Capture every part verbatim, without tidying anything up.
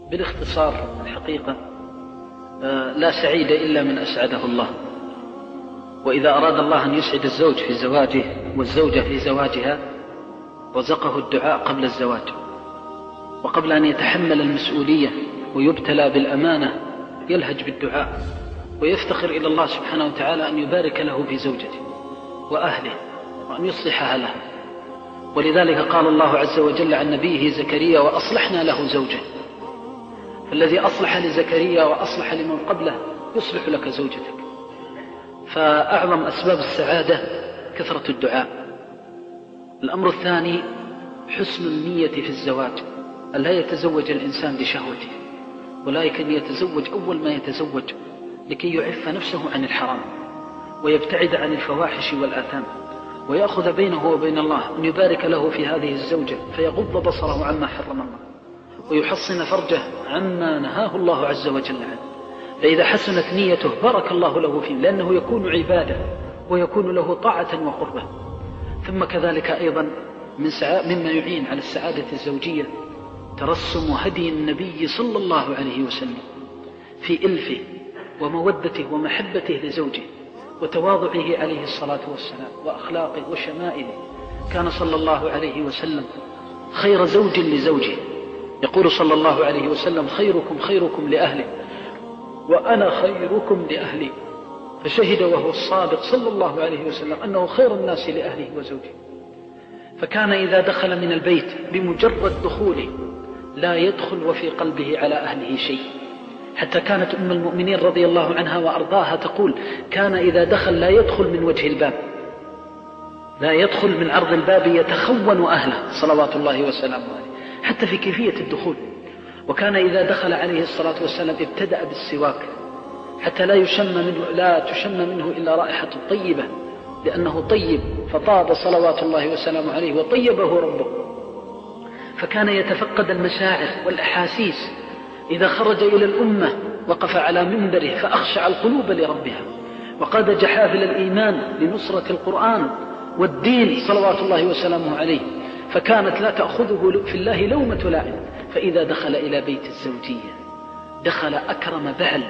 بالاختصار الحقيقة لا سعيد إلا من أسعده الله، وإذا أراد الله أن يسعد الزوج في زواجه والزوجة في زواجها رزقه الدعاء قبل الزواج، وقبل أن يتحمل المسؤولية ويبتلى بالأمانة يلهج بالدعاء ويفتخر إلى الله سبحانه وتعالى أن يبارك له في زوجته وأهله وأن يصلحها له. ولذلك قال الله عز وجل عن نبيه زكريا: وأصلحنا له زوجه. فالذي أصلح لزكريا وأصلح لمن قبله يصلح لك زوجتك. فأعظم أسباب السعادة كثرة الدعاء. الأمر الثاني حسن النية في الزواج، ألا يتزوج الإنسان لشهوته، ولكن يتزوج أول ما يتزوج لكي يعف نفسه عن الحرام ويبتعد عن الفواحش والآثام، ويأخذ بينه وبين الله أن يبارك له في هذه الزوجة فيغض بصره عما حرم الله ويحصن فرجه عما نهاه الله عز وجل عنه. فإذا حسنت نيته بارك الله له فيه، لأنه يكون عبادة ويكون له طاعة وقربة. ثم كذلك أيضا من مما يعين على السعادة الزوجية ترسم هدي النبي صلى الله عليه وسلم في إلفه ومودته ومحبته لزوجه وتواضعه عليه الصلاة والسلام وأخلاقه وشمائله. كان صلى الله عليه وسلم خير زوج لزوجه، يقول صلى الله عليه وسلم: خيركم خيركم لأهله وأنا خيركم لأهلي. فشهد وهو الصادق صلى الله عليه وسلم أنه خير الناس لأهله وزوجه. فكان إذا دخل من البيت بمجرد دخوله لا يدخل وفي قلبه على أهله شيء، حتى كانت أم المؤمنين رضي الله عنها وأرضاها تقول: كان إذا دخل لا يدخل من وجه الباب، لا يدخل من عرض الباب، يتخون أهله صلوات الله وسلامه عليه، حتى في كيفية الدخول. وكان إذا دخل عليه الصلاة والسلام ابتدأ بالسواك حتى لا يشم منه لا تشم منه إلا رائحة طيبة، لأنه طيب فطاب صلوات الله وسلامه عليه وطيبه ربه. فكان يتفقد المشاعر والأحاسيس. إذا خرج إلى الأمة وقف على منبره فأخشع القلوب لربها، وقاد جحافل الإيمان لنصرة القرآن والدين صلوات الله وسلامه عليه. فكانت لا تأخذه في الله لومة لائم. فإذا دخل إلى بيت الزوجية دخل أكرم بعل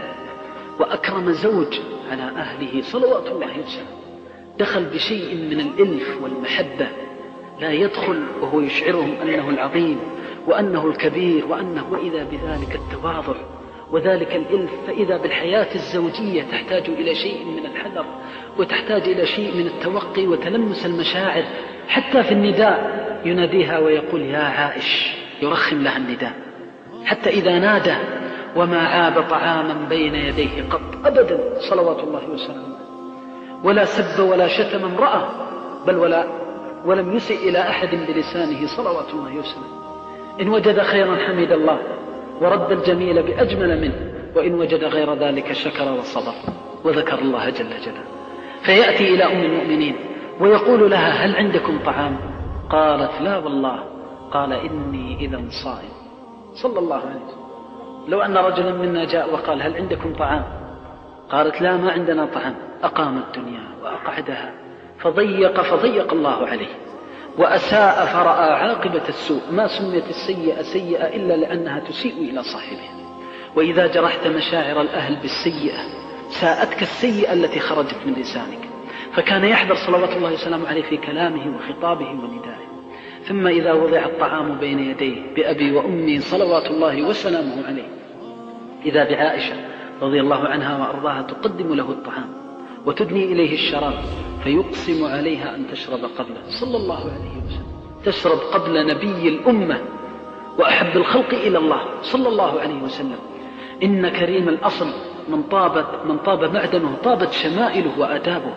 وأكرم زوج على أهله صلوات الله وسلامه، دخل بشيء من الإلف والمحبة، لا يدخل وهو يشعرهم أنه العظيم وأنه الكبير وأنه، وإذا بذلك التواضع وذلك الإلف. فإذا بالحياة الزوجية تحتاج إلى شيء من الحذر وتحتاج إلى شيء من التوقي وتلمس المشاعر. حتى في النداء يناديها ويقول: يا عائش، يرخم لها النداء. حتى إذا نادى وما عاب طعاما بين يديه قط أبدا صلوات الله وسلامه، ولا سب ولا شتم امرأة، بل ولا ولم يسئ إلى أحد بلسانه صلوات الله وسلامه. إن وجد خيرا حمد الله ورد الجميل بأجمل منه، وإن وجد غير ذلك شكر وصبر وذكر الله جل جلاله. فيأتي إلى أم المؤمنين ويقول لها: هل عندكم طعام؟ قالت: لا والله. قال: إني إذا صائم. صلى الله عليه وسلم. لو أن رجلا منا جاء وقال: هل عندكم طعام؟ قالت: لا، ما عندنا طعام. أقام الدنيا وأقعدها، فضيق فضيق الله عليه، وأساء فرأى عاقبة السوء. ما سميت السيئة سيئة إلا لأنها تسيء إلى صاحبها. وإذا جرحت مشاعر الأهل بالسيئة ساءتك السيئة التي خرجت من لسانك. فكان يحذر صلوات الله وسلامه عليه في كلامه وخطابه وندائه. ثم إذا وضع الطعام بين يديه بأبي وأمي صلوات الله وسلامه عليه، إذا بعائشة رضي الله عنها وأرضاها تقدم له الطعام وتدني إليه الشراب، فيقسم عليها أن تشرب قبله صلى الله عليه وسلم، تشرب قبل نبي الأمة وأحب الخلق إلى الله صلى الله عليه وسلم. إن كريم الأصل من طابت من طاب معدنه طابت شمائله وآدابه.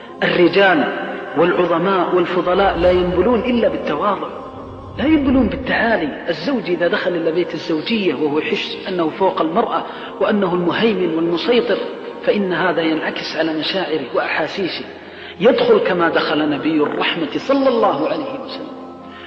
الرجال والعظماء والفضلاء لا ينبلون إلا بالتواضع، لا ينبلون بالتعالي. الزوج إذا دخل إلى بيت الزوجية وهو يحس أنه فوق المرأة وأنه المهيمن والمسيطر، فإن هذا ينعكس على مشاعره وأحاسيسه. يدخل كما دخل نبي الرحمة صلى الله عليه وسلم،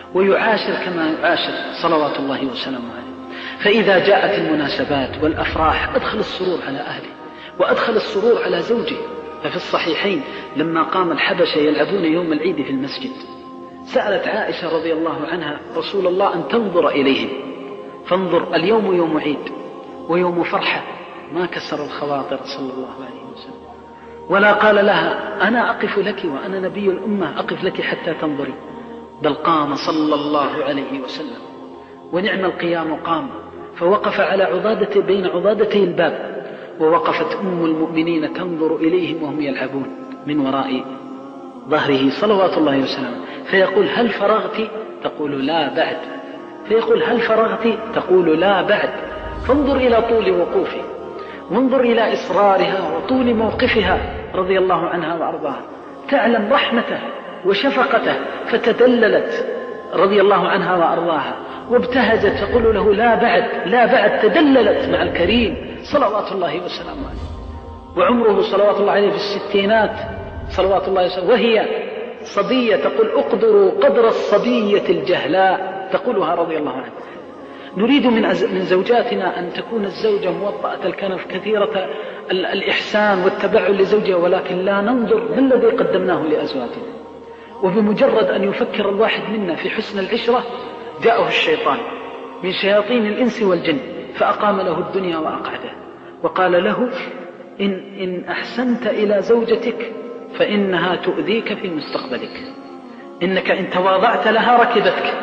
ويعاشر كما يعاشر صلوات الله وسلامه عليه. فإذا جاءت المناسبات والأفراح أدخل السرور على أهله وأدخل السرور على زوجه. ففي الصحيحين لما قام الحبشة يلعبون يوم العيد في المسجد، سألت عائشة رضي الله عنها رسول الله أن تنظر إليهم، فانظر، اليوم يوم عيد ويوم فرحة، ما كسر الخواطر صلى الله عليه وسلم، ولا قال لها أنا أقف لك وأنا نبي الأمة أقف لك حتى تنظري، بل قام صلى الله عليه وسلم، ونعم القيام قام، فوقف على عضادة بين عضادتي الباب، ووقفت أم المؤمنين تنظر إليهم وهم يلعبون من وراء ظهره صلوات الله وسلامه، فيقول هل فرغت؟ تقول لا بعد. فيقول هل فرغت؟ تقول لا بعد. فانظر إلى طول وقوفه، وانظر إلى إصرارها وطول موقفها رضي الله عنها وأرضاها، تعلم رحمته وشفقته، فتدللت رضي الله عنها وأرضاها وابتهجت، تقول له لا بعد لا بعد، تدللت مع الكريم صلوات الله وسلامه عليه، وعمره صلوات الله عليه في الستينات صلوات الله وسلامه، وهي صبية، تقول اقدروا قدر الصبية الجهلاء، تقولها رضي الله عنها. نريد من من زوجاتنا أن تكون الزوجة موطأة الكنف كثيرة الإحسان والتبعل لزوجها، ولكن لا ننظر ما الذي قدمناه لأزواجنا. وبمجرد أن يفكر الواحد منا في حسن العشرة جاءه الشيطان من شياطين الإنس والجن فأقام له الدنيا وأقعده، وقال له إن, إن أحسنت إلى زوجتك فإنها تؤذيك في مستقبلك، إنك إن تواضعت لها ركبتك،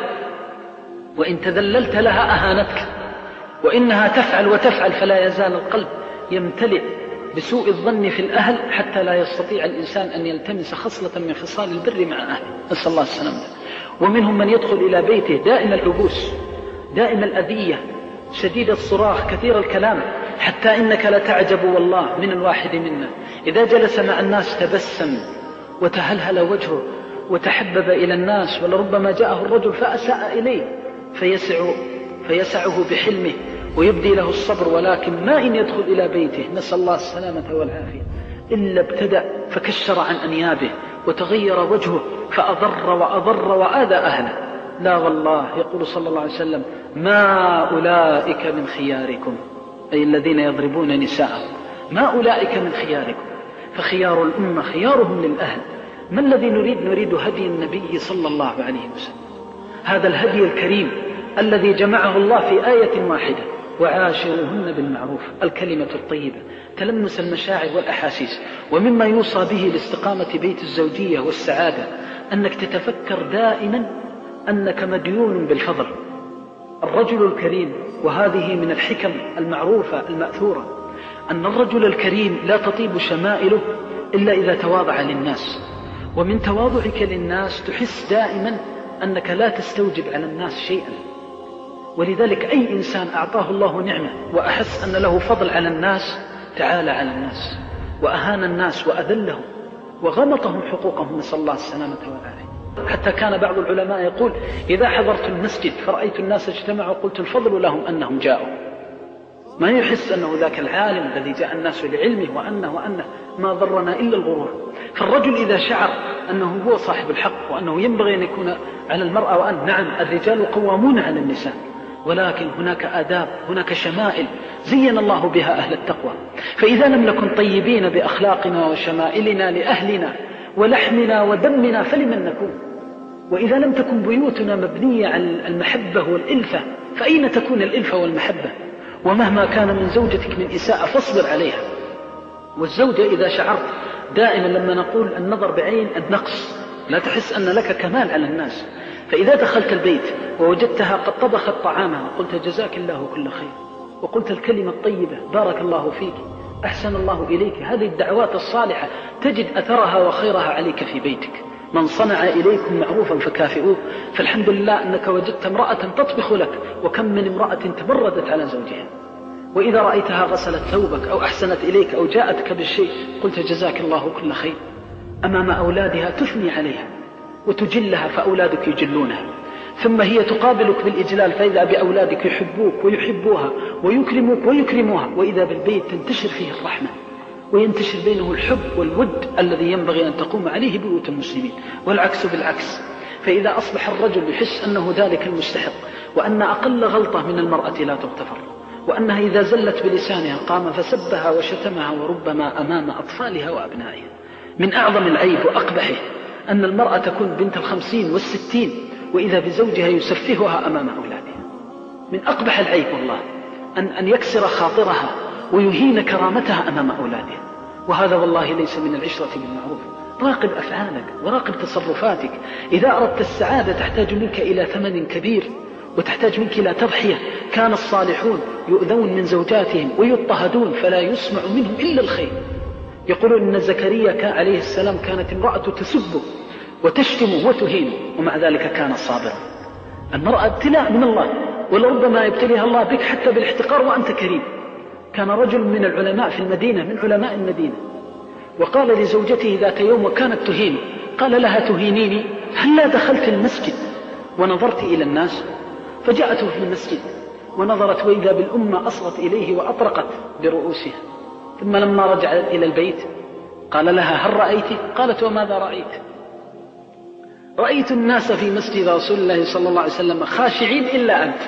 وإن تذللت لها أهانتك، وإنها تفعل وتفعل، فلا يزال القلب يمتلئ بسوء الظن في الأهل حتى لا يستطيع الإنسان أن يلتمس خصلة من خصال البر مع أهله، نسأل الله السلامة. ومنهم من يدخل إلى بيته دائم العبوس، دائم الأذية، شديد الصراخ، كثير الكلام، حتى إنك لتعجب والله من الواحد منا إذا جلس مع الناس تبسم وتهلهل وجهه وتحبب إلى الناس، ولربما جاءه الرجل فأساء إليه فيسع فيسعه بحلمه ويبدي له الصبر، ولكن ما إن يدخل إلى بيته نسأل الله السلامة والعافية إلا ابتدأ فكشر عن أنيابه وتغير وجهه فأضر وأضر وآذى أهله. لا والله، يقول صلى الله عليه وسلم ما أولئك من خياركم، أي الذين يضربون نساءهم، ما أولئك من خياركم، فخيار الأمة خيارهم للأهل. ما الذي نريد؟ نريد هدي النبي صلى الله عليه وسلم، هذا الهدي الكريم الذي جمعه الله في آية واحدة، وعاشروهن بالمعروف، الكلمة الطيبة، تلمس المشاعر والأحاسيس. ومما يوصى به لاستقامة بيت الزوجية والسعادة أنك تتفكر دائما أنك مديون بالفضل. الرجل الكريم، وهذه من الحكم المعروفة المأثورة، أن الرجل الكريم لا تطيب شمائله إلا إذا تواضع للناس، ومن تواضعك للناس تحس دائما أنك لا تستوجب على الناس شيئا. ولذلك أي إنسان أعطاه الله نعمة وأحس أن له فضل على الناس تعالى على الناس وأهان الناس وأذلهم وغمطهم حقوقهم، نسأل الله السلامة والعافية. حتى كان بعض العلماء يقول إذا حضرت المسجد فرأيت الناس اجتمعوا قلت الفضل لهم أنهم جاءوا، ما يحس أنه ذاك العالم الذي جاء الناس لعلمه وأنه وأنه ما ضرنا إلا الغرور. فالرجل إذا شعر أنه هو صاحب الحق وأنه ينبغي أن يكون على المرأة، وأن نعم الرجال قوامون على النساء، ولكن هناك آداب، هناك شمائل زين الله بها أهل التقوى. فإذا لم نكن طيبين بأخلاقنا وشمائلنا لأهلنا ولحمنا ودمنا فلمن نكون؟ وإذا لم تكن بيوتنا مبنية على المحبة والإلفة فأين تكون الإلفة والمحبة؟ ومهما كان من زوجتك من إساءة فاصبر عليها. والزوجة إذا شعرت دائما لما نقول النظر بعين النقص، لا تحس أن لك كمال على الناس، فإذا دخلت البيت ووجدتها قد طبخت طعامها قلت جزاك الله كل خير، وقلت الكلمة الطيبة بارك الله فيك، أحسن الله إليك، هذه الدعوات الصالحة تجد أثرها وخيرها عليك في بيتك. من صنع إليكم معروفا فكافئوه، فالحمد لله أنك وجدت امرأة تطبخ لك، وكم من امرأة تبردت على زوجها. وإذا رأيتها غسلت ثوبك أو أحسنت إليك أو جاءتك بالشيء قلت جزاك الله كل خير. أمام أولادها تثني عليها وتجلها فأولادك يجلونها، ثم هي تقابلك بالإجلال، فإذا بأولادك يحبوك ويحبوها ويكرموك ويكرموها، وإذا بالبيت تنتشر فيه الرحمة وينتشر بينه الحب والود الذي ينبغي أن تقوم عليه بيوت المسلمين، والعكس بالعكس. فإذا أصبح الرجل يحس أنه ذلك المستحق، وأن أقل غلطة من المرأة لا تغتفر، وأنها إذا زلت بلسانها قام فسبها وشتمها وربما أمام أطفالها وأبنائها. من أعظم العيب وأقبحه أن المرأة تكون بنت الخمسين والستين وإذا بزوجها يسفهها أمام أولادها. من أقبح العيب والله أن, أن يكسر خاطرها ويهين كرامتها أمام أولادها، وهذا والله ليس من العشرة بالمعروف. راقب أفعالك وراقب تصرفاتك. إذا أردت السعادة تحتاج منك إلى ثمن كبير وتحتاج منك إلى تضحية. كان الصالحون يؤذون من زوجاتهم ويضطهدون فلا يسمع منهم إلا الخير. يقولون إن زكريا عليه السلام كانت امرأة تسبه وتشتمه وتهينه ومع ذلك كان صابرا. المرأة ابتلاء من الله، ولربما يبتليها الله بك حتى بالاحتقار وأنت كريم. كان رجل من العلماء في المدينة، من علماء المدينة، وقال لزوجته ذات يوم وكانت تهينه، قال لها: تهينيني؟ هل لا دخلت المسجد ونظرت إلى الناس؟ فجاءته في المسجد ونظرت وإذا بالأمة أصغت إليه وأطرقت برؤوسها. ثم لما رجعت إلى البيت قال لها: هل رأيت؟ قالت: وماذا رأيت؟ رأيت الناس في مسجد رسول الله صلى الله عليه وسلم خاشعين إلا أنت،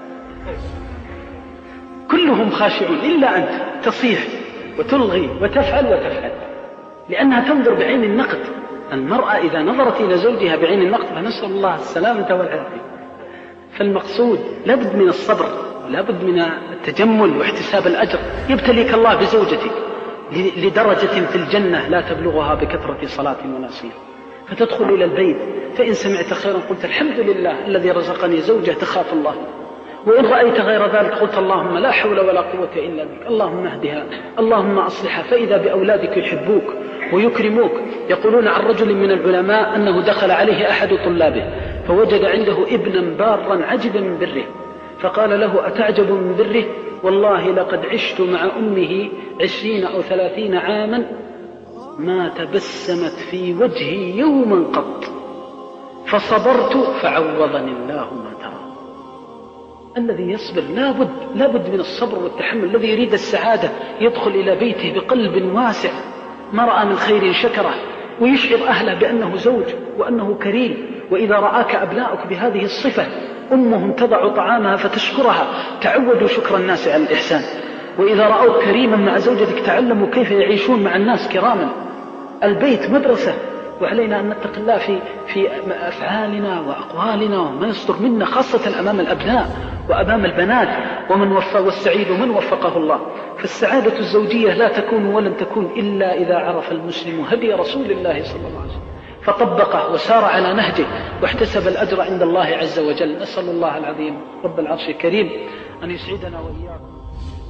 كلهم خاشعون إلا أنت، تصيح وتلغي وتفعل وتفعل، لأنها تنظر بعين النقد. المرأة إذا نظرت إلى زوجها بعين النقد فنسأل الله السلامة والعافية. فالمقصود لابد من الصبر ولابد من التجمل واحتساب الأجر. يبتليك الله بزوجتك لدرجة في الجنة لا تبلغها بكثرة صلاة ولا صيام، فتدخل إلى البيت فإن سمعت خيرا قلت: الحمد لله الذي رزقني زوجة تخاف الله، وإن رأيت غير ذلك قلت: اللهم لا حول ولا قوة إلا بك، اللهم اهدها، اللهم أصلحها. فإذا بأولادك يحبوك ويكرموك. يقولون عن رجل من العلماء أنه دخل عليه أحد طلابه فوجد عنده ابنا بارا عجب من بره، فقال له: أتعجب من بره؟ والله لقد عشت مع أمه عشرين أو ثلاثين عاما ما تبسمت في وجهي يوما قط، فصبرت فعوضني الله ما ترى. الذي يصبر لابد لابد من الصبر والتحمل. الذي يريد السعادة يدخل إلى بيته بقلب واسع، ما رأى من خير شكره، ويشعر أهله بأنه زوج وأنه كريم. وإذا رآك أبناؤك بهذه الصفة، أمهم تضع طعامها فتشكرها، تعودوا شكر الناس على الإحسان. وإذا رأوك كريما مع زوجتك تعلموا كيف يعيشون مع الناس كراما. البيت مدرسة، وعلينا أن نتقي الله في في أفعالنا وأقوالنا وما يصدر منا، خاصة أمام الأبناء وأمام البنات. ومن وفى والسعيد من وفقه الله. فالسعادة الزوجية لا تكون ولن تكون إلا إذا عرف المسلم هدي رسول الله صلى الله عليه وسلم فطبقه وسار على نهجه واحتسب الأجر عند الله عز وجل. نسأل الله العظيم رب العرش الكريم أن يسعدنا وإياكم.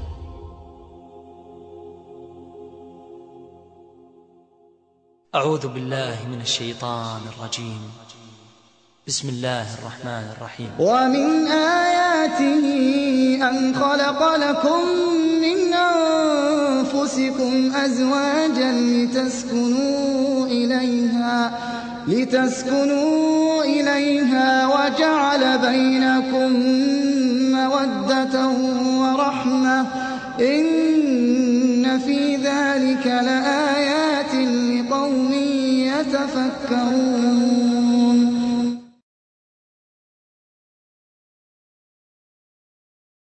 أعوذ بالله من الشيطان الرجيم. بسم الله الرحمن الرحيم. ومن آياته أن خلق لكم من أنفسكم أزواجا لتسكنوا إليها لتسكنوا إليها وجعل بينكم مودة ورحمة إن في ذلك لآيات لقوم يتفكرون.